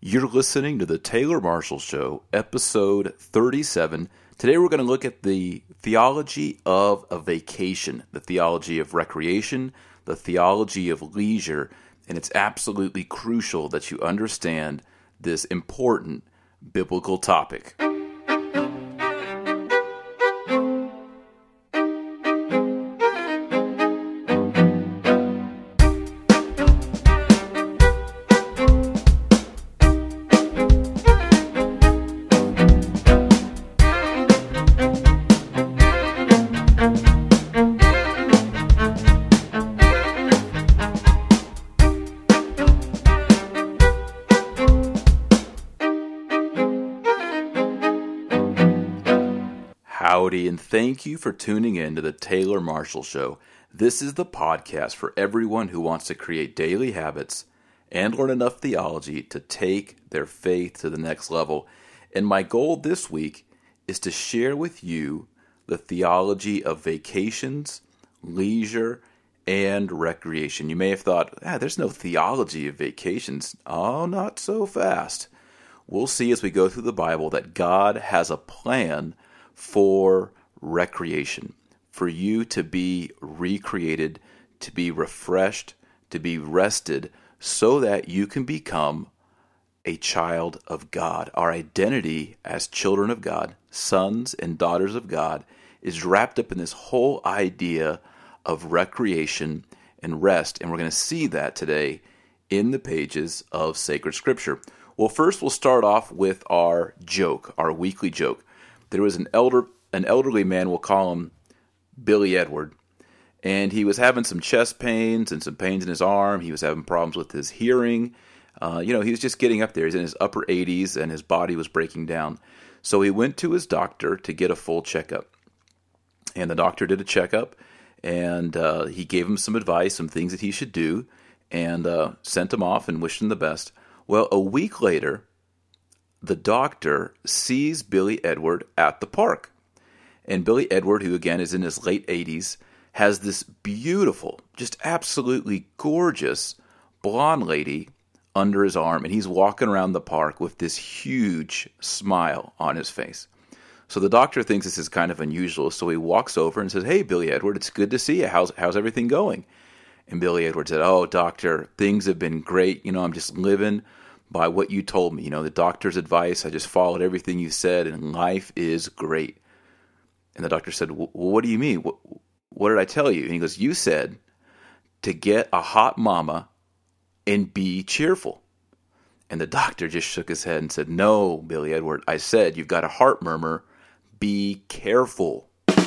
You're listening to the Taylor Marshall Show, episode 37. Today we're going to look at the theology of a vacation, the theology of recreation, the theology of leisure, and it's absolutely crucial that you understand this important biblical topic. Howdy, and thank you for tuning in to the Taylor Marshall Show. This is the podcast for everyone who wants to create daily habits and learn enough theology to take their faith to the next level. And my goal this week is to share with you the theology of vacations, leisure, and recreation. You may have thought, there's no theology of vacations. Oh, not so fast. We'll see as we go through the Bible that God has a plan for recreation, for you to be recreated, to be refreshed, to be rested, so that you can become a child of God. Our identity as children of God, sons and daughters of God, is wrapped up in this whole idea of recreation and rest, and we're going to see that today in the pages of sacred scripture. Well, first we'll start off with our joke, our weekly joke. There was an elderly man, we'll call him Billy Edward, and he was having some chest pains and some pains in his arm. He was having problems with his hearing. He was just getting up there. He's in his upper 80s, and his body was breaking down. So he went to his doctor to get a full checkup. And the doctor did a checkup, and he gave him some advice, some things that he should do, and sent him off and wished him the best. Well, a week later, the doctor sees Billy Edward at the park. And Billy Edward, who again is in his late 80s, has this beautiful, just absolutely gorgeous blonde lady under his arm. And he's walking around the park with this huge smile on his face. So the doctor thinks this is kind of unusual. So he walks over and says, "Hey, Billy Edward, it's good to see you. How's everything going?" And Billy Edward said, "Oh, doctor, things have been great. I'm just living by what you told me. The doctor's advice, I just followed everything you said, and life is great." And the doctor said, "Well, what do you mean? What did I tell you?" And he goes, "You said to get a hot mama and be cheerful." And the doctor just shook his head and said, "No, Billy Edward, I said you've got a heart murmur. Be careful."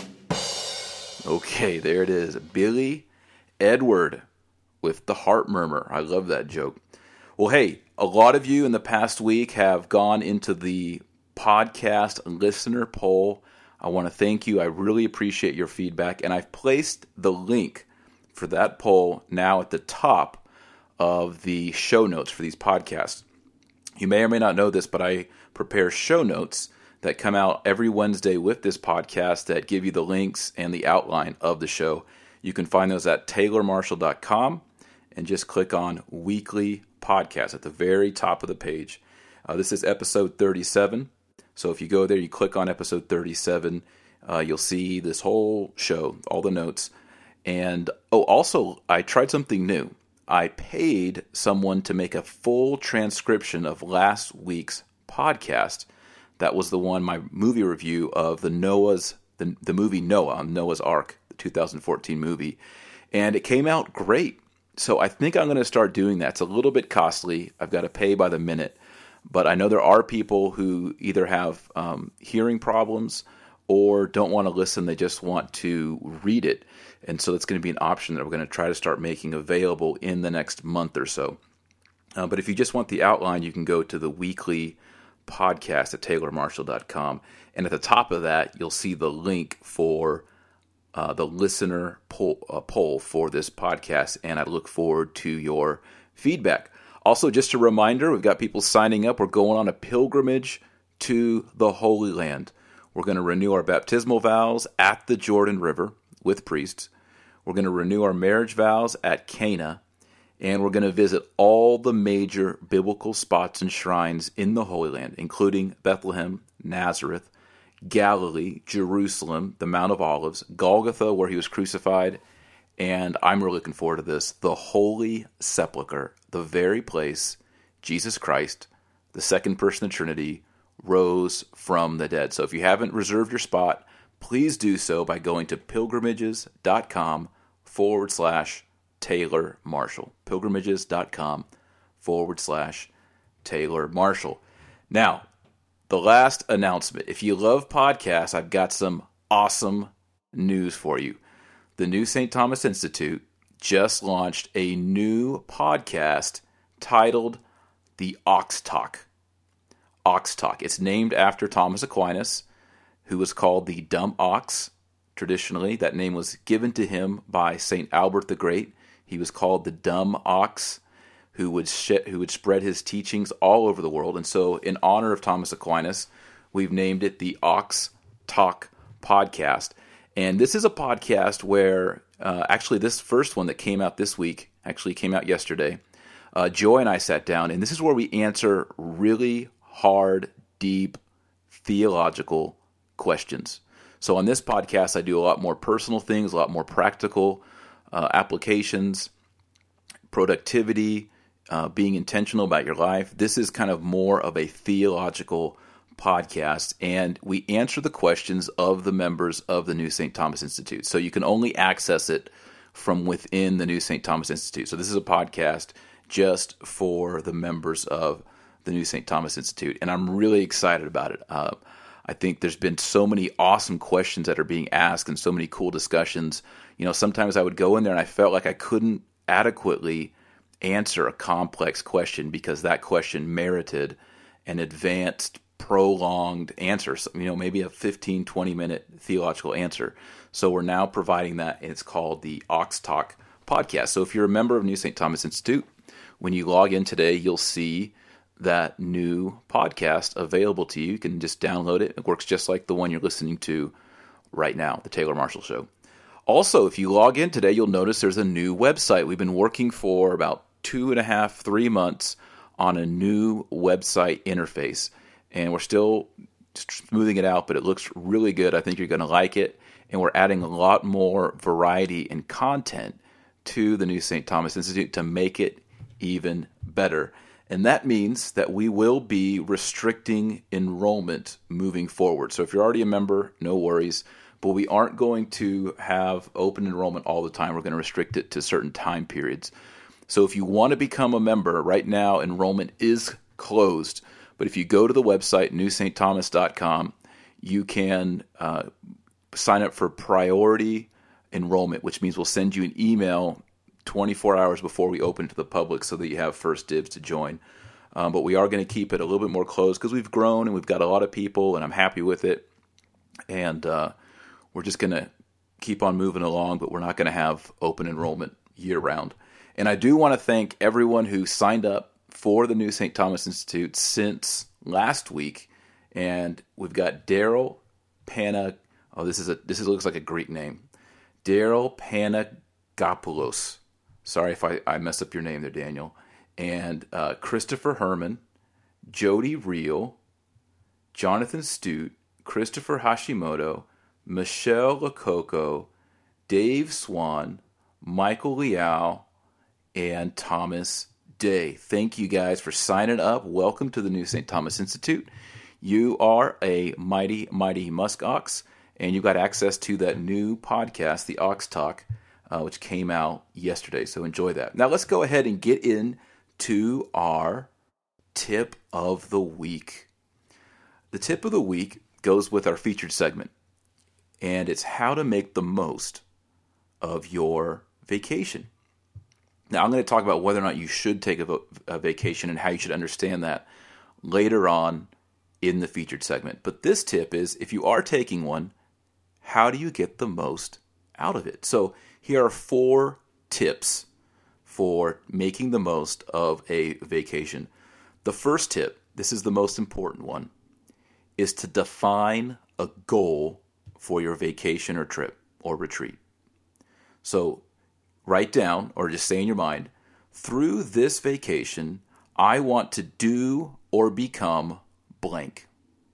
Okay, there it is. Billy Edward with the heart murmur. I love that joke. Well, hey, a lot of you in the past week have gone into the podcast listener poll. I want to thank you. I really appreciate your feedback. And I've placed the link for that poll now at the top of the show notes for these podcasts. You may or may not know this, but I prepare show notes that come out every Wednesday with this podcast that give you the links and the outline of the show. You can find those at taylormarshall.com and just click on weekly podcast at the very top of the page. This is episode 37. So if you go there, you click on episode 37, you'll see this whole show, all the notes. And also, I tried something new. I paid someone to make a full transcription of last week's podcast. That was the one, my movie review of the movie Noah, on Noah's Ark, the 2014 movie. And it came out great. So I think I'm going to start doing that. It's a little bit costly. I've got to pay by the minute. But I know there are people who either have hearing problems or don't want to listen. They just want to read it. And so that's going to be an option that we're going to try to start making available in the next month or so. But if you just want the outline, you can go to the weekly podcast at taylormarshall.com. And at the top of that, you'll see the link for the listener poll for this podcast, and I look forward to your feedback. Also, just a reminder, we've got people signing up. We're going on a pilgrimage to the Holy Land. We're going to renew our baptismal vows at the Jordan River with priests. We're going to renew our marriage vows at Cana, And we're going to visit all the major biblical spots and shrines in the Holy Land, including Bethlehem, Nazareth, Galilee, Jerusalem, the Mount of Olives, Golgotha, where he was crucified, and I'm really looking forward to this, the Holy Sepulchre, the very place Jesus Christ, the second person of the Trinity, rose from the dead. So if you haven't reserved your spot, please do so by going to pilgrimages.com/Taylor Marshall. Pilgrimages.com/Taylor Marshall. Now, the last announcement. If you love podcasts, I've got some awesome news for you. The New St. Thomas Institute just launched a new podcast titled The Ox Talk. Ox Talk. It's named after Thomas Aquinas, who was called the Dumb Ox. Traditionally, that name was given to him by St. Albert the Great. He was called the Dumb Ox, who would spread his teachings all over the world. And so, in honor of Thomas Aquinas, we've named it the Ox Talk Podcast. And this is a podcast where, actually, this first one that came out this week, actually came out yesterday, Joy and I sat down, and this is where we answer really hard, deep, theological questions. So on this podcast, I do a lot more personal things, a lot more practical applications, productivity, being intentional about your life. This is kind of more of a theological podcast, and we answer the questions of the members of the New St. Thomas Institute. So you can only access it from within the New St. Thomas Institute. So this is a podcast just for the members of the New St. Thomas Institute, and I'm really excited about it. I think there's been so many awesome questions that are being asked and so many cool discussions. You know, sometimes I would go in there and I felt like I couldn't adequately answer a complex question because that question merited an advanced, prolonged answer, you know, maybe a 15, 20-minute theological answer. So we're now providing that, and it's called the Ox Talk Podcast. So if you're a member of New St. Thomas Institute, when you log in today, you'll see that new podcast available to you. You can just download it. It works just like the one you're listening to right now, The Taylor Marshall Show. Also, if you log in today, you'll notice there's a new website. We've been working for about 2.5, 3 months on a new website interface, and we're still smoothing it out, but it looks really good. I think you're going to like it, and we're adding a lot more variety and content to the New St. Thomas Institute to make it even better. And that means that we will be restricting enrollment moving forward. So if you're already a member, no worries. But we aren't going to have open enrollment all the time. We're going to restrict it to certain time periods. So if you want to become a member, right now enrollment is closed. But if you go to the website, newstthomas.com, you can sign up for priority enrollment, which means we'll send you an email 24 hours before we open to the public so that you have first dibs to join. But we are going to keep it a little bit more closed because we've grown and we've got a lot of people, and I'm happy with it. And we're just going to keep on moving along, but we're not going to have open enrollment year-round. And I do want to thank everyone who signed up for the New St. Thomas Institute since last week. And we've got Daryl Pana. Oh, this looks like a Greek name. Daryl Panagopoulos. Sorry if I mess up your name there, Daniel. And Christopher Herman, Jody Reel, Jonathan Stute, Christopher Hashimoto, Michelle Lococo, Dave Swan, Michael Liao, and Thomas Day. Thank you guys for signing up. Welcome to the New St. Thomas Institute. You are a mighty, mighty muskox, and you got access to that new podcast, the Ox Talk, which came out yesterday. So enjoy that. Now let's go ahead and get into our tip of the week. The tip of the week goes with our featured segment, and it's how to make the most of your vacation. Now I'm going to talk about whether or not you should take a vacation and how you should understand that later on in the featured segment. But this tip is, if you are taking one, how do you get the most out of it? So here are 4 tips for making the most of a vacation. The first tip, this is the most important one, is to define a goal for your vacation or trip or retreat. So write down, or just say in your mind, through this vacation, I want to do or become blank.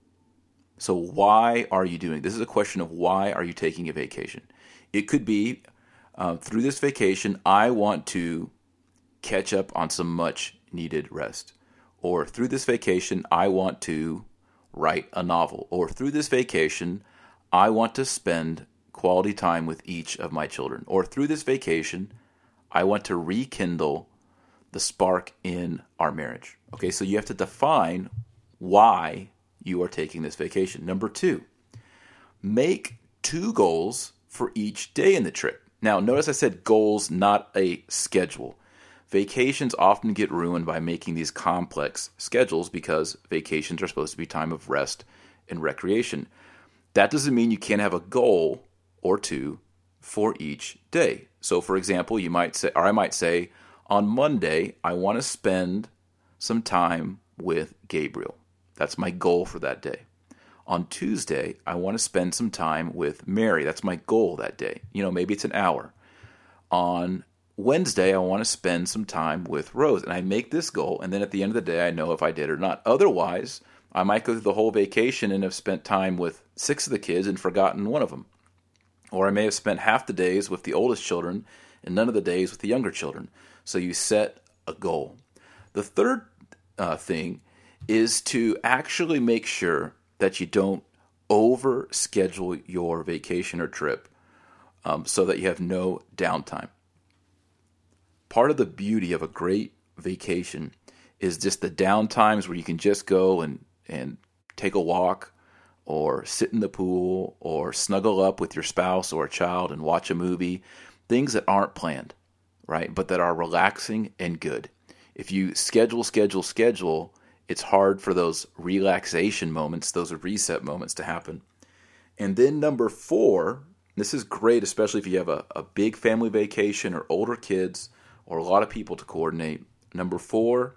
So why are you doing? This is a question of why are you taking a vacation? It could be through this vacation, I want to catch up on some much needed rest. Or through this vacation, I want to write a novel. Or through this vacation, I want to spend quality time with each of my children. Or through this vacation, I want to rekindle the spark in our marriage. Okay, so you have to define why you are taking this vacation. Number 2, make 2 goals for each day in the trip. Now, notice I said goals, not a schedule. Vacations often get ruined by making these complex schedules because vacations are supposed to be time of rest and recreation. That doesn't mean you can't have a goal or 2 for each day. So, for example, you might say, or I might say, on Monday, I want to spend some time with Gabriel. That's my goal for that day. On Tuesday, I want to spend some time with Mary. That's my goal that day. Maybe it's an hour. On Wednesday, I want to spend some time with Rose. And I make this goal, and then at the end of the day, I know if I did or not. Otherwise, I might go through the whole vacation and have spent time with 6 of the kids and forgotten one of them. Or I may have spent half the days with the oldest children and none of the days with the younger children. So you set a goal. The third thing is to actually make sure that you don't over-schedule your vacation or trip so that you have no downtime. Part of the beauty of a great vacation is just the downtimes where you can just go and take a walk or sit in the pool or snuggle up with your spouse or a child and watch a movie, things that aren't planned, right? But that are relaxing and good. If you schedule, it's hard for those relaxation moments, those reset moments to happen. And then number 4, this is great, especially if you have a big family vacation or older kids or a lot of people to coordinate. Number 4,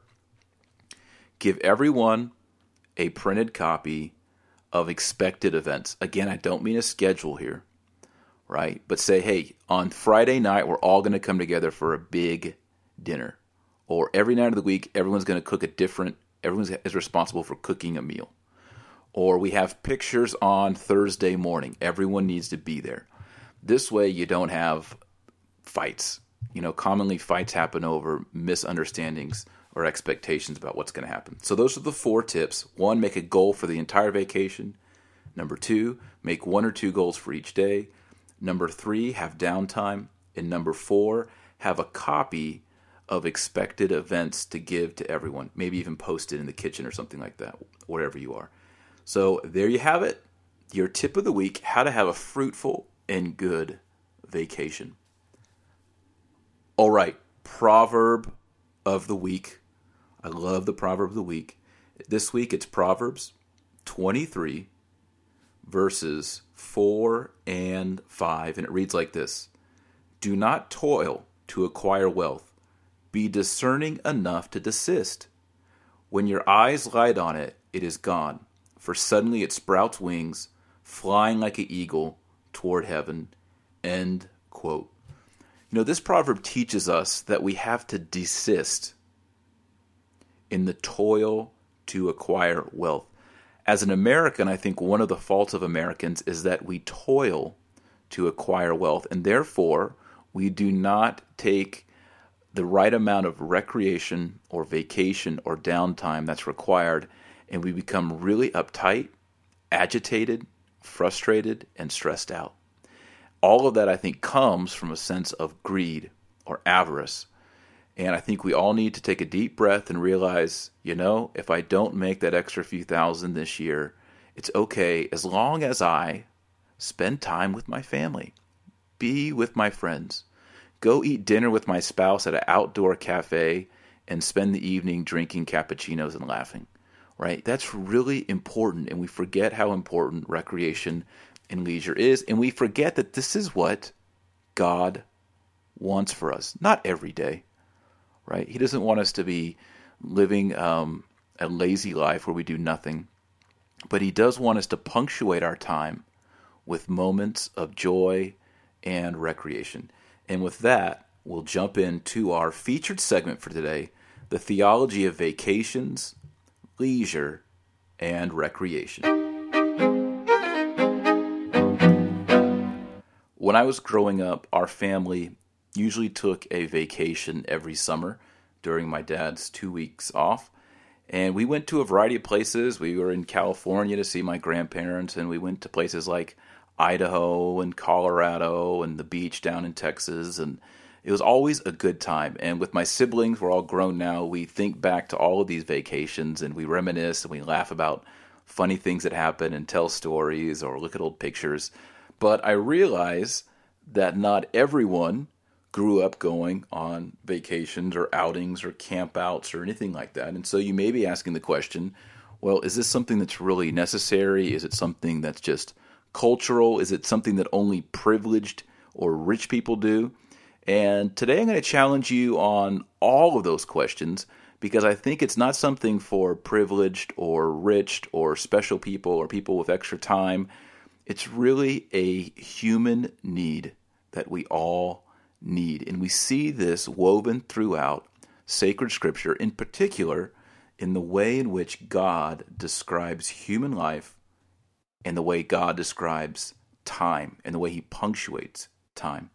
give everyone a printed copy of expected events. Again, I don't mean a schedule here, right? But say, hey, on Friday night, we're all going to come together for a big dinner. Or every night of the week, everyone's going to cook everyone is responsible for cooking a meal. Or we have pictures on Thursday morning. Everyone needs to be there. This way you don't have fights. Commonly fights happen over misunderstandings or expectations about what's going to happen. So those are the 4 tips. 1, make a goal for the entire vacation. Number 2, make 1 or 2 goals for each day. Number 3, have downtime. And number 4, have a copy of expected events to give to everyone. Maybe even post it in the kitchen or something like that, wherever you are. So there you have it. Your tip of the week, how to have a fruitful and good vacation. All right, proverb of the week. I love the proverb of the week. This week it's Proverbs 23, verses 4 and 5. And it reads like this. Do not toil to acquire wealth. Be discerning enough to desist. When your eyes light on it, it is gone. For suddenly it sprouts wings, flying like an eagle toward heaven. End quote. This proverb teaches us that we have to desist in the toil to acquire wealth. As an American, I think one of the faults of Americans is that we toil to acquire wealth, and therefore we do not take the right amount of recreation or vacation or downtime that's required, and we become really uptight, agitated, frustrated, and stressed out. All of that, I think, comes from a sense of greed or avarice. And I think we all need to take a deep breath and realize, if I don't make that extra few thousand this year, it's okay as long as I spend time with my family, be with my friends, go eat dinner with my spouse at an outdoor cafe, and spend the evening drinking cappuccinos and laughing, right? That's really important, and we forget how important recreation and leisure is, and we forget that this is what God wants for us. Not every day, right? He doesn't want us to be living a lazy life where we do nothing, but He does want us to punctuate our time with moments of joy and recreation. And with that, we'll jump into our featured segment for today, the theology of vacations, leisure, and recreation. When I was growing up, our family usually took a vacation every summer during my dad's 2 weeks off. And we went to a variety of places. We were in California to see my grandparents, and we went to places like Idaho and Colorado and the beach down in Texas. And it was always a good time. And with my siblings, we're all grown now, we think back to all of these vacations and we reminisce and we laugh about funny things that happen and tell stories or look at old pictures. But I realize that not everyone grew up going on vacations or outings or campouts or anything like that. And so you may be asking the question, well, is this something that's really necessary? Is it something that's just cultural? Is it something that only privileged or rich people do? And today I'm going to challenge you on all of those questions because I think it's not something for privileged or rich or special people or people with extra time. It's really a human need that we all need. And we see this woven throughout sacred scripture, in particular in the way in which God describes human life and the way God describes time and the way he punctuates time.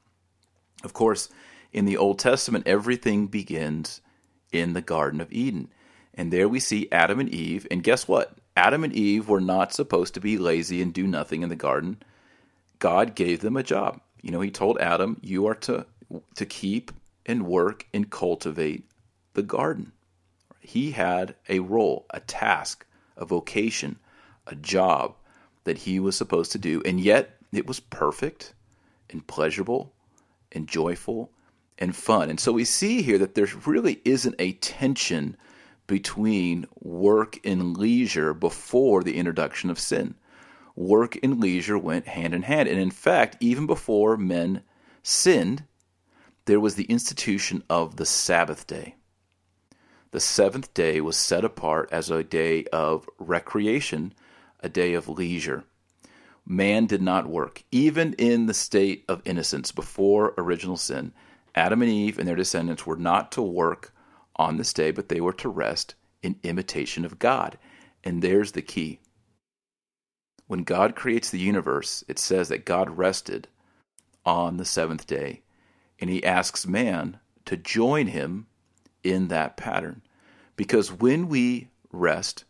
Of course, in the Old Testament, everything begins in the Garden of Eden. And there we see Adam and Eve. And guess what? Adam and Eve were not supposed to be lazy and do nothing in the garden. God gave them a job. He told Adam, you are to keep and work and cultivate the garden. He had a role, a task, a vocation, a job that he was supposed to do. And yet it was perfect and pleasurable and joyful and fun. And so we see here that there really isn't a tension between work and leisure before the introduction of sin. Work and leisure went hand in hand. And in fact, even before men sinned, there was the institution of the Sabbath day. The seventh day was set apart as a day of recreation, a day of leisure. Man did not work. Even in the state of innocence before original sin, Adam and Eve and their descendants were not to work on this day, but they were to rest in imitation of God. And there's the key. When God creates the universe, it says that God rested on the seventh day, and he asks man to join him in that pattern. Because when we rest,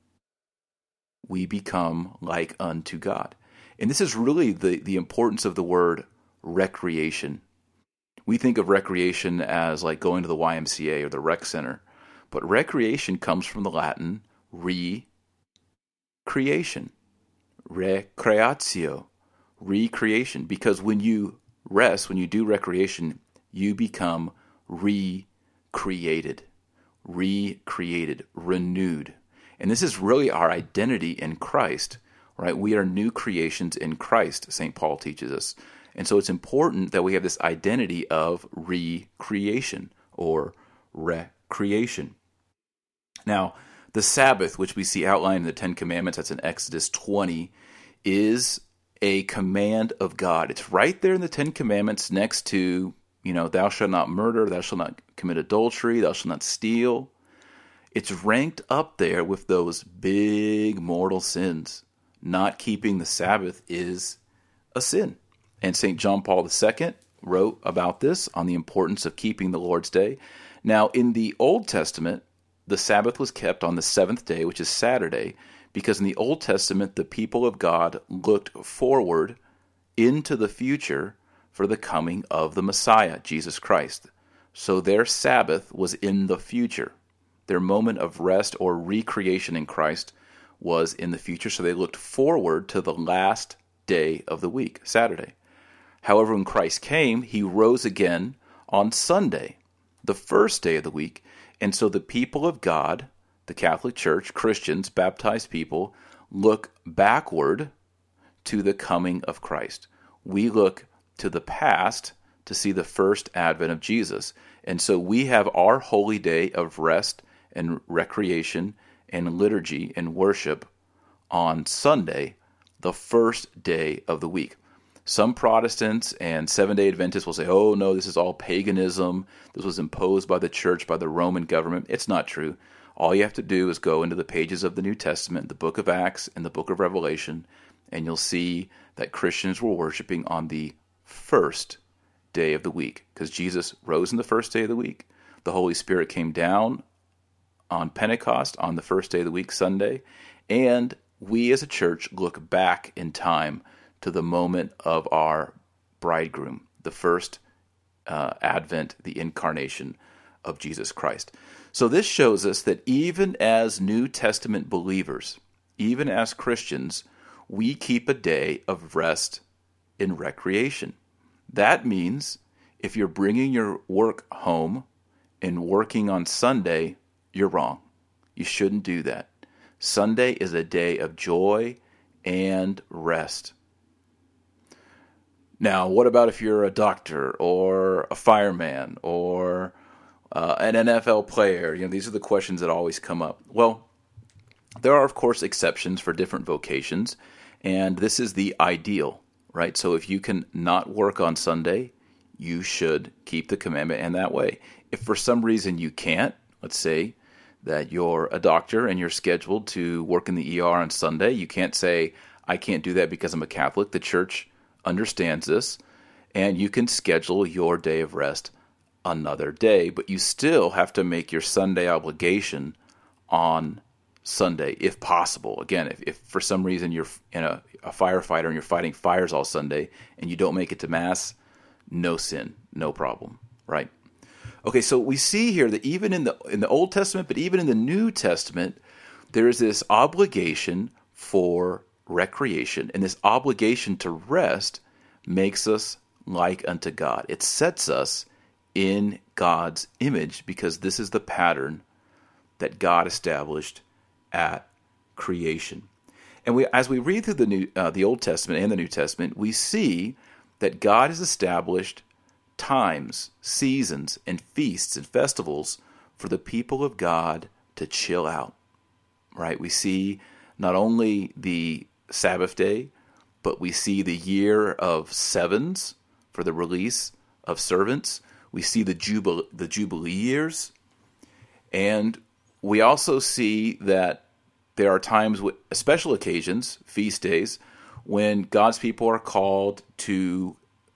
we become like unto God. And this is really the importance of the word recreation. We think of recreation as like going to the YMCA or the rec center, but recreation comes from the Latin recreation, recreatio, recreation. Because when you rest, when you do recreation, you become recreated, renewed. And this is really our identity in Christ, right? We are new creations in Christ, St. Paul teaches us. And so it's important that we have this identity of recreation or recreation. Now, the Sabbath, which we see outlined in the Ten Commandments, that's in Exodus 20, is a command of God. It's right there in the Ten Commandments next to, thou shalt not murder, thou shalt not commit adultery, thou shalt not steal. It's ranked up there with those big mortal sins. Not keeping the Sabbath is a sin. And St. John Paul II wrote about this on the importance of keeping the Lord's Day. Now, in the Old Testament, the Sabbath was kept on the seventh day, which is Saturday, because in the Old Testament, the people of God looked forward into the future for the coming of the Messiah, Jesus Christ. So their Sabbath was in the future. Their moment of rest or recreation in Christ was in the future, so they looked forward to the last day of the week, Saturday. However, when Christ came, he rose again on Sunday, the first day of the week, and so the people of God, the Catholic Church, Christians, baptized people, look backward to the coming of Christ. We look to the past to see the first advent of Jesus. And so we have our holy day of rest and recreation and liturgy and worship on Sunday, the first day of the week. Some Protestants and Seventh-day Adventists will say, oh, no, this is all paganism. This was imposed by the church, by the Roman government. It's not true. All you have to do is go into the pages of the New Testament, the book of Acts and the book of Revelation, and you'll see that Christians were worshiping on the first day of the week, because Jesus rose on the first day of the week. The Holy Spirit came down on Pentecost on the first day of the week, Sunday, and we as a church look back in time to the moment of our bridegroom, the first advent, the incarnation of Jesus Christ. So this shows us that even as New Testament believers, even as Christians, we keep a day of rest and recreation. That means if you're bringing your work home and working on Sunday, you're wrong. You shouldn't do that. Sunday is a day of joy and rest. Now, what about if you're a doctor or a fireman or an NFL player? These are the questions that always come up. Well, there are, of course, exceptions for different vocations, and this is the ideal, right? So if you can not work on Sunday, you should keep the commandment in that way. If for some reason you can't, let's say that you're a doctor and you're scheduled to work in the ER on Sunday, you can't say, I can't do that because I'm a Catholic. The church understands this, and you can schedule your day of rest another day, but you still have to make your Sunday obligation on Sunday, if possible. Again, if for some reason you're a firefighter and you're fighting fires all Sunday and you don't make it to Mass, no sin, no problem, right? Okay, so we see here that even in the Old Testament, but even in the New Testament, there is this obligation for recreation, and this obligation to rest makes us like unto God. It sets us in God's image, because this is the pattern that God established at creation. And as we read through the Old Testament and the New Testament, we see that God has established times, seasons, and feasts and festivals for the people of God to chill out, right? We see not only the Sabbath day, but we see the year of sevens for the release of servants. We see the Jubilee years. And we also see that there are times, with special occasions, feast days, when God's people are called to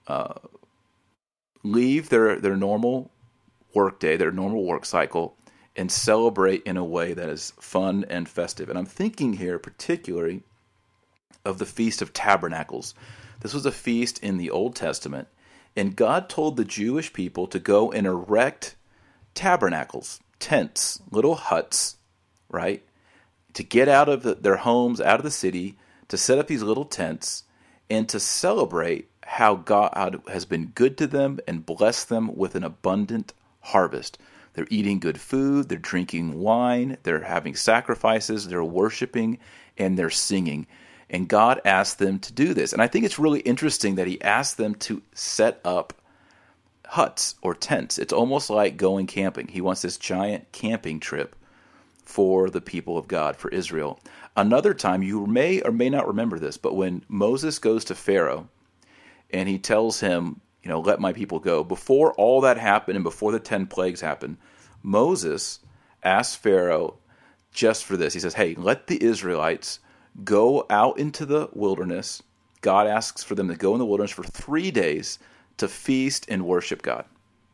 leave their normal work day, their normal work cycle, and celebrate in a way that is fun and festive. And I'm thinking here particularly of the Feast of Tabernacles. This was a feast in the Old Testament, and God told the Jewish people to go and erect tabernacles, tents, little huts, right? To get out of their homes, out of the city, to set up these little tents, and to celebrate how God has been good to them and blessed them with an abundant harvest. They're eating good food, they're drinking wine, they're having sacrifices, they're worshiping, and they're singing. And God asked them to do this. And I think it's really interesting that he asked them to set up huts or tents. It's almost like going camping. He wants this giant camping trip for the people of God, for Israel. Another time, you may or may not remember this, but when Moses goes to Pharaoh and he tells him, let my people go, before all that happened and before the 10 plagues happened, Moses asked Pharaoh just for this. He says, hey, let the Israelites go out into the wilderness. God asks for them to go in the wilderness for 3 days to feast and worship God.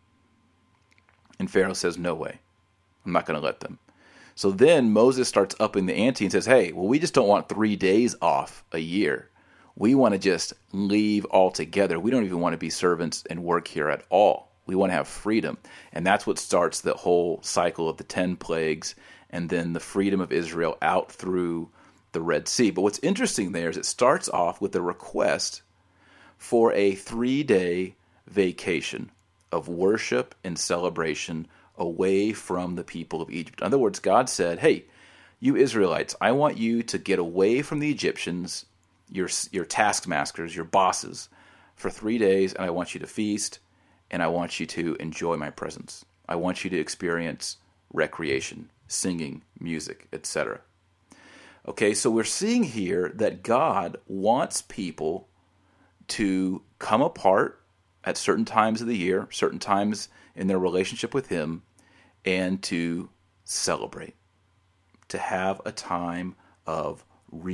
And Pharaoh says, no way. I'm not going to let them. So then Moses starts upping the ante and says, hey, well, we just don't want 3 days off a year. We want to just leave altogether. We don't even want to be servants and work here at all. We want to have freedom. And that's what starts the whole cycle of the 10 plagues and then the freedom of Israel out through the Red Sea. But what's interesting there is it starts off with a request for a 3-day vacation of worship and celebration away from the people of Egypt. In other words, God said, hey, you Israelites, I want you to get away from the Egyptians, your taskmasters, your bosses, for 3 days, and I want you to feast, and I want you to enjoy my presence. I want you to experience recreation, singing, music, etc. Okay, so we're seeing here that God wants people to come apart at certain times of the year, certain times in their relationship with Him, and to celebrate, to have a time of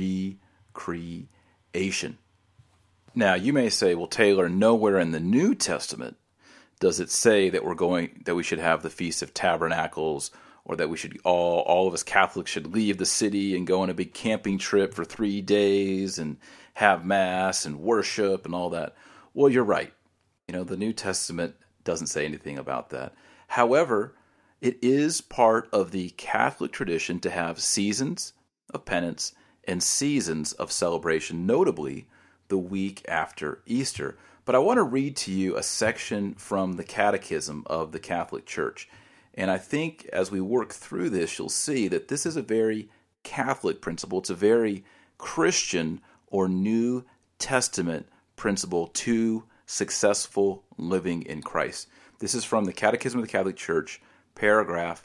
recreation. Now, you may say, well, Taylor, nowhere in the New Testament does it say that we should have the Feast of Tabernacles, or that we should all of us Catholics should leave the city and go on a big camping trip for 3 days and have Mass and worship and all that. Well, you're right. The New Testament doesn't say anything about that. However, it is part of the Catholic tradition to have seasons of penance and seasons of celebration, notably the week after Easter. But I want to read to you a section from the Catechism of the Catholic Church. And I think as we work through this, you'll see that this is a very Catholic principle. It's a very Christian or New Testament principle to successful living in Christ. This is from the Catechism of the Catholic Church, paragraph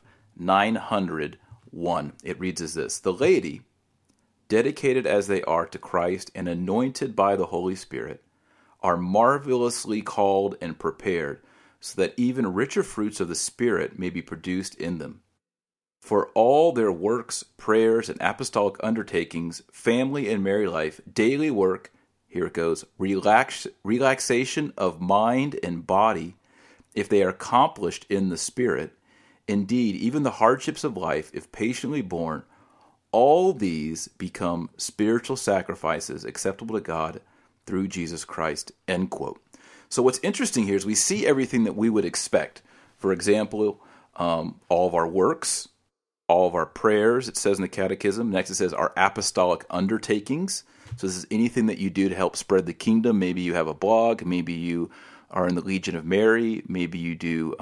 901. It reads as this: "The laity, dedicated as they are to Christ and anointed by the Holy Spirit, are marvelously called and prepared, so that even richer fruits of the Spirit may be produced in them. For all their works, prayers, and apostolic undertakings, family and married life, daily work," here it goes, "relaxation of mind and body, if they are accomplished in the Spirit, indeed, even the hardships of life, if patiently borne, all these become spiritual sacrifices acceptable to God through Jesus Christ," end quote. So what's interesting here is we see everything that we would expect. For example, all of our works, all of our prayers, it says in the Catechism. Next it says our apostolic undertakings. So this is anything that you do to help spread the kingdom. Maybe you have a blog. Maybe you are in the Legion of Mary. Maybe you do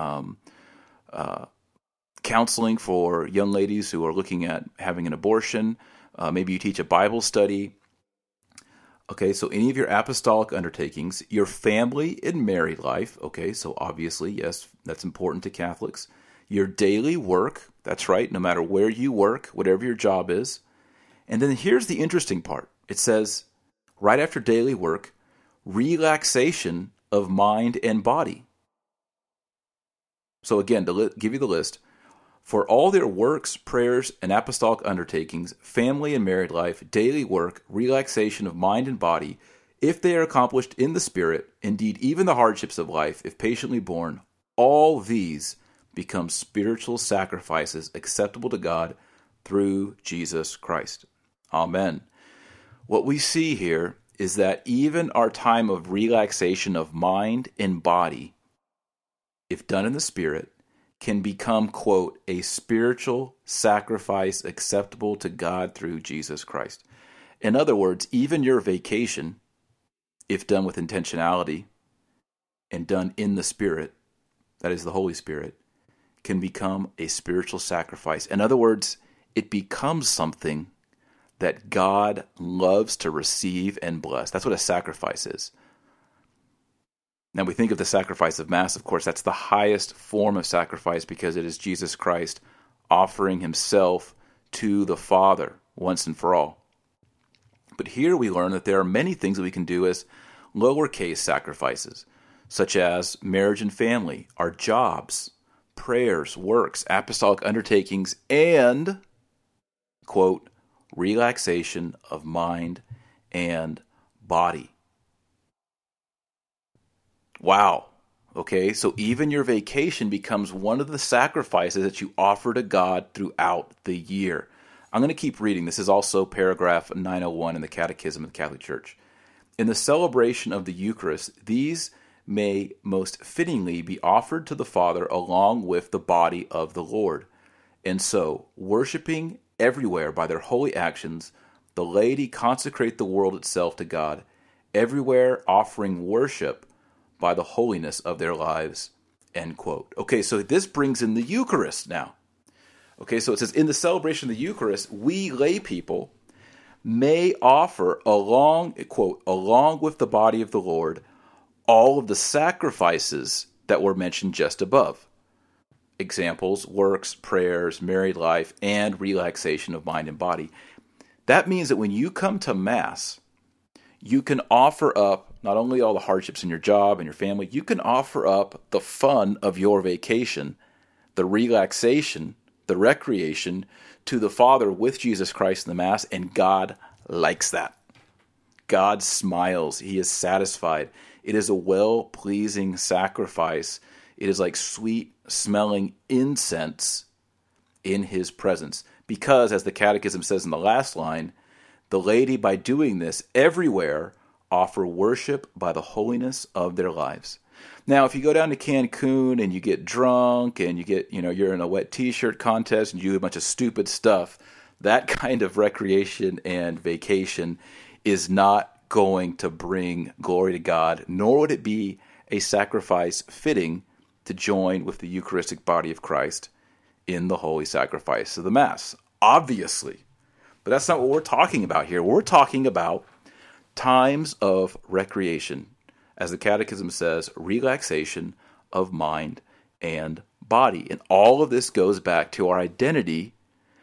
counseling for young ladies who are looking at having an abortion. Maybe you teach a Bible study. Okay, so any of your apostolic undertakings, your family and married life, okay, so obviously, yes, that's important to Catholics. Your daily work, that's right, no matter where you work, whatever your job is. And then here's the interesting part. It says, right after daily work, relaxation of mind and body. So again, to give you the list, for all their works, prayers, and apostolic undertakings, family and married life, daily work, relaxation of mind and body, if they are accomplished in the Spirit, indeed even the hardships of life, if patiently borne, all these become spiritual sacrifices acceptable to God through Jesus Christ. Amen. What we see here is that even our time of relaxation of mind and body, if done in the Spirit, can become, quote, a spiritual sacrifice acceptable to God through Jesus Christ. In other words, even your vacation, if done with intentionality and done in the Spirit, that is the Holy Spirit, can become a spiritual sacrifice. In other words, it becomes something that God loves to receive and bless. That's what a sacrifice is. Now, we think of the sacrifice of Mass, of course, that's the highest form of sacrifice because it is Jesus Christ offering Himself to the Father once and for all. But here we learn that there are many things that we can do as lowercase sacrifices, such as marriage and family, our jobs, prayers, works, apostolic undertakings, and, quote, relaxation of mind and body. Wow. Okay, so even your vacation becomes one of the sacrifices that you offer to God throughout the year. I'm going to keep reading. This is also paragraph 901 in the Catechism of the Catholic Church. In the celebration of the Eucharist, these may most fittingly be offered to the Father along with the body of the Lord. And so, worshiping everywhere by their holy actions, the laity consecrate the world itself to God, everywhere offering worship by the holiness of their lives, end quote. Okay, so this brings in the Eucharist now. Okay, so it says, in the celebration of the Eucharist, we lay people may offer along with the body of the Lord, all of the sacrifices that were mentioned just above. Examples, works, prayers, married life, and relaxation of mind and body. That means that when you come to Mass, you can offer up not only all the hardships in your job and your family, you can offer up the fun of your vacation, the relaxation, the recreation to the Father with Jesus Christ in the Mass, and God likes that. God smiles. He is satisfied. It is a well-pleasing sacrifice. It is like sweet-smelling incense in His presence. Because, as the Catechism says in the last line, the laity, by doing this everywhere, offer worship by the holiness of their lives. Now, if you go down to Cancun and you get drunk and you're in a wet t-shirt contest and you do a bunch of stupid stuff, that kind of recreation and vacation is not going to bring glory to God, nor would it be a sacrifice fitting to join with the Eucharistic body of Christ in the holy sacrifice of the Mass. Obviously. But that's not what we're talking about here. We're talking about times of recreation. As the Catechism says, relaxation of mind and body. And all of this goes back to our identity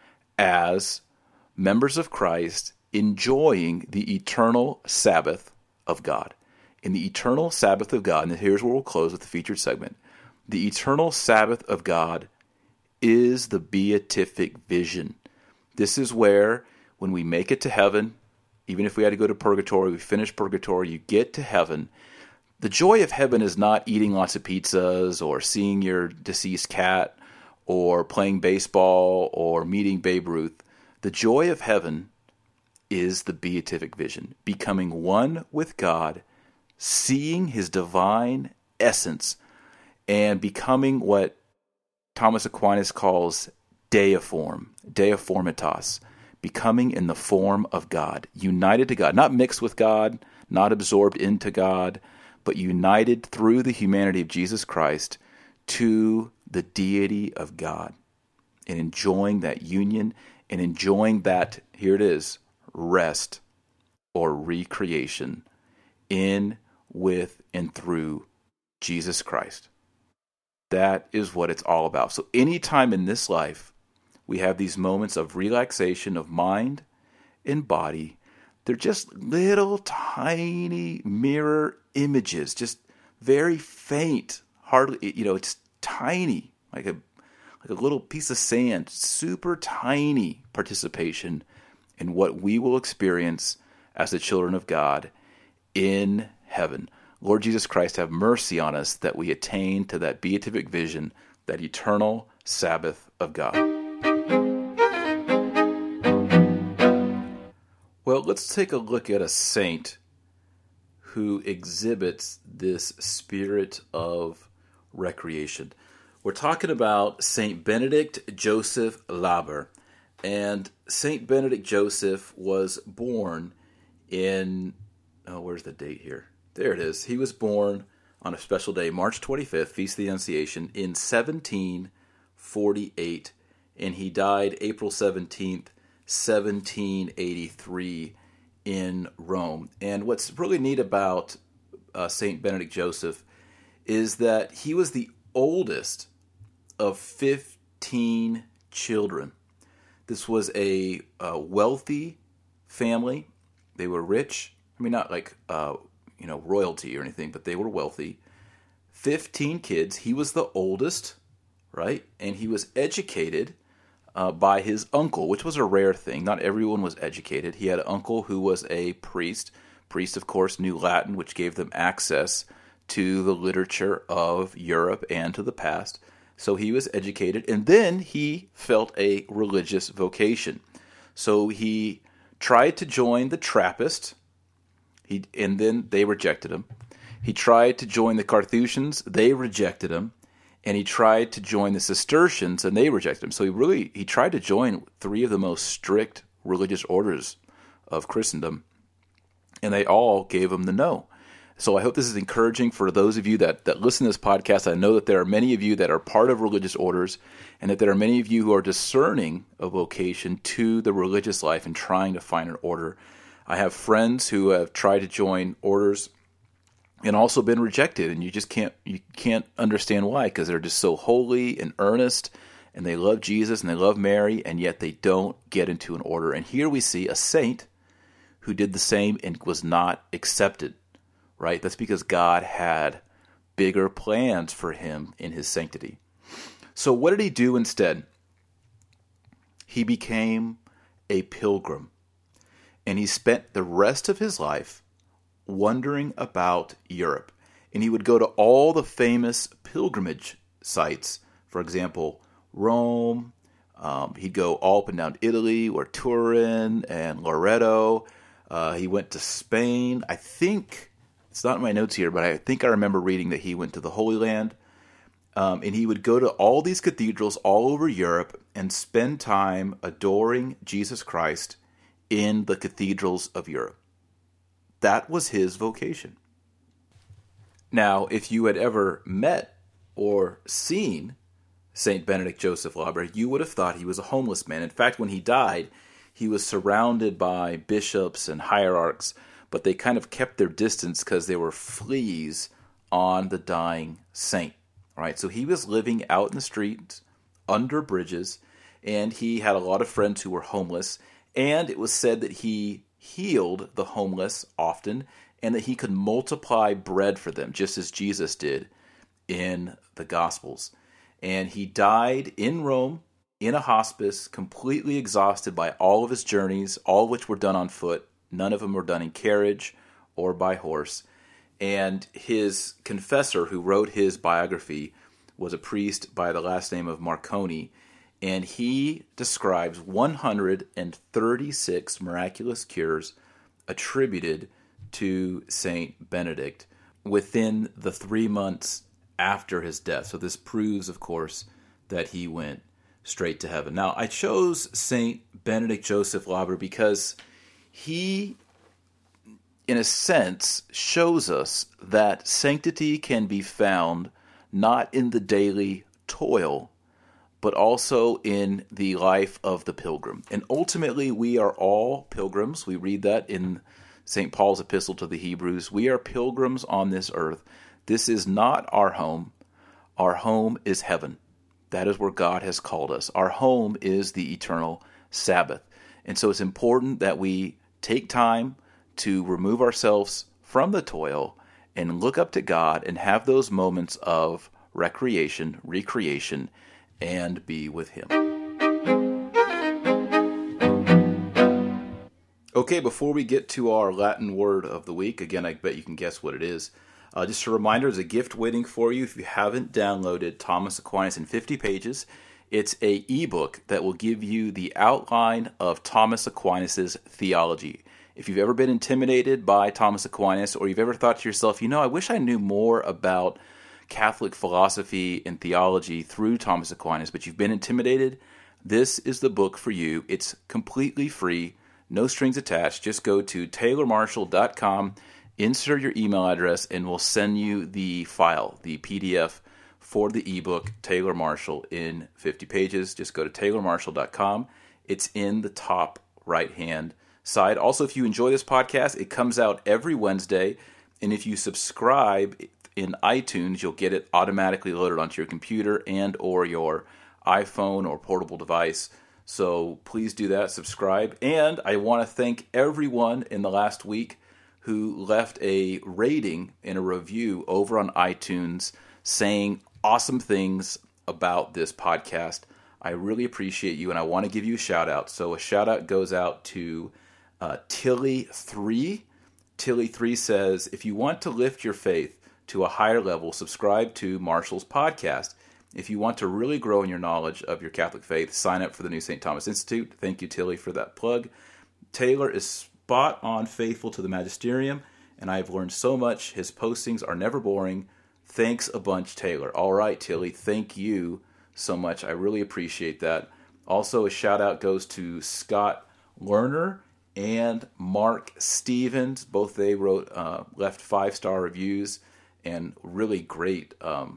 as members of Christ enjoying the eternal Sabbath of God. In the eternal Sabbath of God, and here's where we'll close with the featured segment, the eternal Sabbath of God is the beatific vision. This is where, when we make it to heaven, even if we had to go to purgatory, we finish purgatory, you get to heaven. The joy of heaven is not eating lots of pizzas or seeing your deceased cat or playing baseball or meeting Babe Ruth. The joy of heaven is the beatific vision, becoming one with God, seeing His divine essence, and becoming what Thomas Aquinas calls deiformitas, becoming in the form of God, united to God, not mixed with God, not absorbed into God, but united through the humanity of Jesus Christ to the deity of God, and enjoying that union and enjoying that, here it is, rest or recreation in, with, and through Jesus Christ. That is what it's all about. So anytime in this life we have these moments of relaxation of mind and body, they're just little tiny mirror images, just very faint, hardly, it's tiny, like a little piece of sand, super tiny participation in what we will experience as the children of God in heaven. Lord Jesus Christ, have mercy on us that we attain to that beatific vision, that eternal Sabbath of God. Well, let's take a look at a saint who exhibits this spirit of recreation. We're talking about Saint Benedict Joseph Laber. And Saint Benedict Joseph was born in, where's the date here? There it is. He was born on a special day, March 25th, Feast of the Annunciation, in 1748. And he died April 17th, 1783 in Rome. And what's really neat about Saint Benedict Joseph is that he was the oldest of 15 children. This was a wealthy family. They were rich. I mean, not like, royalty or anything, but they were wealthy. 15 kids. He was the oldest, right? And he was educated by his uncle, which was a rare thing. Not everyone was educated. He had an uncle who was a priest. Priests, of course, knew Latin, which gave them access to the literature of Europe and to the past. So he was educated, and then he felt a religious vocation. So he tried to join the Trappists, and then they rejected him. He tried to join the Carthusians, they rejected him. And he tried to join the Cistercians, and they rejected him. So he tried to join three of the most strict religious orders of Christendom, and they all gave him the no. So I hope this is encouraging for those of you that listen to this podcast. I know that there are many of you that are part of religious orders, and that there are many of you who are discerning a vocation to the religious life and trying to find an order. I have friends who have tried to join orders and also been rejected, and you can't understand why, because they're just so holy and earnest, and they love Jesus and they love Mary, and yet they don't get into an order. And here we see a saint who did the same and was not accepted. right? That's because God had bigger plans for him in his sanctity. So what did he do instead? He became a pilgrim, and he spent the rest of his life wandering about Europe. And he would go to all the famous pilgrimage sites. For example, Rome. He'd go all up and down Italy, or Turin and Loreto. He went to Spain. I think, it's not in my notes here, but I think I remember reading that he went to the Holy Land. And he would go to all these cathedrals all over Europe and spend time adoring Jesus Christ in the cathedrals of Europe. That was his vocation. Now, if you had ever met or seen St. Benedict Joseph Lauber, you would have thought he was a homeless man. In fact, when he died, he was surrounded by bishops and hierarchs, but they kind of kept their distance because they were fleas on the dying saint. Right? So he was living out in the streets, under bridges, and he had a lot of friends who were homeless, and it was said that he healed the homeless often, and that he could multiply bread for them, just as Jesus did in the Gospels. And he died in Rome, in a hospice, completely exhausted by all of his journeys, all of which were done on foot. None of them were done in carriage or by horse. And his confessor, who wrote his biography, was a priest by the last name of Marconi, and he describes 136 miraculous cures attributed to Saint Benedict within the 3 months after his death. So this proves, of course, that he went straight to heaven. Now, I chose Saint Benedict Joseph Lauber because he, in a sense, shows us that sanctity can be found not in the daily toil, but also in the life of the pilgrim. And ultimately, we are all pilgrims. We read that in St. Paul's epistle to the Hebrews. We are pilgrims on this earth. This is not our home. Our home is heaven. That is where God has called us. Our home is the eternal Sabbath. And so it's important that we take time to remove ourselves from the toil and look up to God and have those moments of recreation, and be with Him. Okay, before we get to our Latin word of the week, again, I bet you can guess what it is. Just a reminder, there's a gift waiting for you if you haven't downloaded Thomas Aquinas in 50 pages. It's an ebook that will give you the outline of Thomas Aquinas' theology. If you've ever been intimidated by Thomas Aquinas, or you've ever thought to yourself, I wish I knew more about Catholic philosophy and theology through Thomas Aquinas, but you've been intimidated, this is the book for you. It's completely free, no strings attached. Just go to taylormarshall.com, insert your email address, and we'll send you the file, the PDF for the ebook, Taylor Marshall, in 50 pages. Just go to taylormarshall.com. It's in the top right-hand side. Also, if you enjoy this podcast, it comes out every Wednesday, and if you subscribe in iTunes, you'll get it automatically loaded onto your computer and or your iPhone or portable device. So please do that, subscribe. And I want to thank everyone in the last week who left a rating and a review over on iTunes saying awesome things about this podcast. I really appreciate you, and I want to give you a shout out. So a shout out goes out to Tilly3. Tilly3 says, if you want to lift your faith to a higher level, subscribe to Marshall's podcast. If you want to really grow in your knowledge of your Catholic faith, sign up for the New St. Thomas Institute. Thank you, Tilly, for that plug. Taylor is spot on faithful to the magisterium, and I've learned so much. His postings are never boring. Thanks a bunch, Taylor. All right, Tilly, thank you so much. I really appreciate that. Also, a shout out goes to Scott Lerner and Mark Stevens. Both they wrote, left 5-star reviews, and really great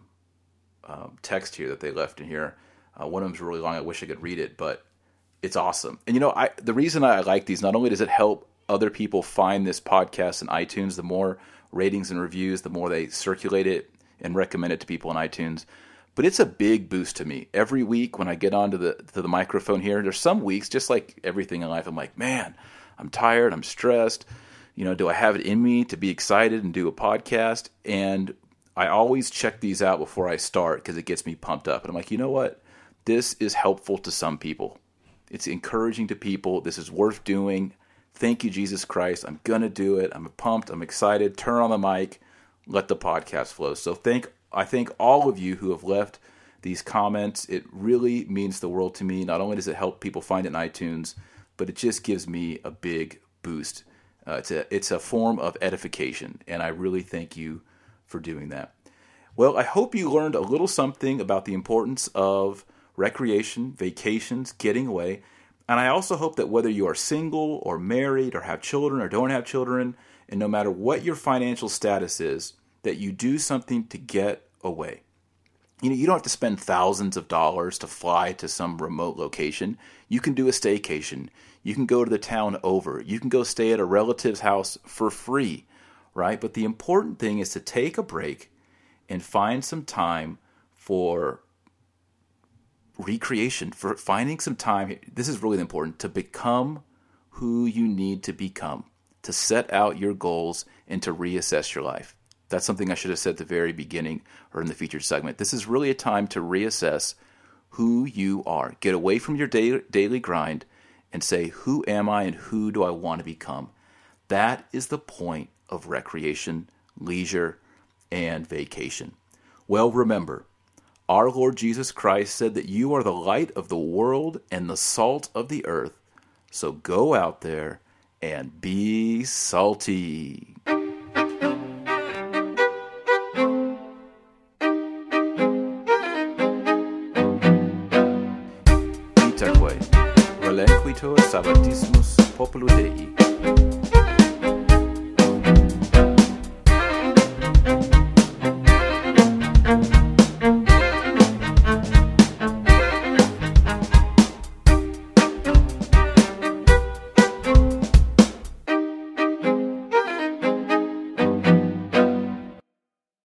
text here that they left in here. One of them's really long. I wish I could read it, but it's awesome. And the reason I like these, not only does it help other people find this podcast in iTunes, the more ratings and reviews, the more they circulate it and recommend it to people in iTunes, but it's a big boost to me. Every week when I get onto the microphone here, there's some weeks, just like everything in life, I'm like, man, I'm tired, I'm stressed, do I have it in me to be excited and do a podcast? And I always check these out before I start because it gets me pumped up. And I'm like, you know what? This is helpful to some people. It's encouraging to people. This is worth doing. Thank you, Jesus Christ. I'm going to do it. I'm pumped. I'm excited. Turn on the mic. Let the podcast flow. So I thank all of you who have left these comments. It really means the world to me. Not only does it help people find it in iTunes, but it just gives me a big boost. It's a form of edification, and I really thank you for doing that. Well, I hope you learned a little something about the importance of recreation, vacations, getting away. And I also hope that whether you are single or married or have children or don't have children, and no matter what your financial status is, that you do something to get away. You don't have to spend thousands of dollars to fly to some remote location. You can do a staycation. You can go to the town over. You can go stay at a relative's house for free, right? But the important thing is to take a break and find some time for recreation, for finding some time. This is really important, to become who you need to become, to set out your goals and to reassess your life. That's something I should have said at the very beginning or in the featured segment. This is really a time to reassess who you are. Get away from your daily grind and say, who am I and who do I want to become? That is the point of recreation, leisure, and vacation. Well, remember, our Lord Jesus Christ said that you are the light of the world and the salt of the earth. So go out there and be salty. Itaque, relinquitur sabbatismus populi Dei.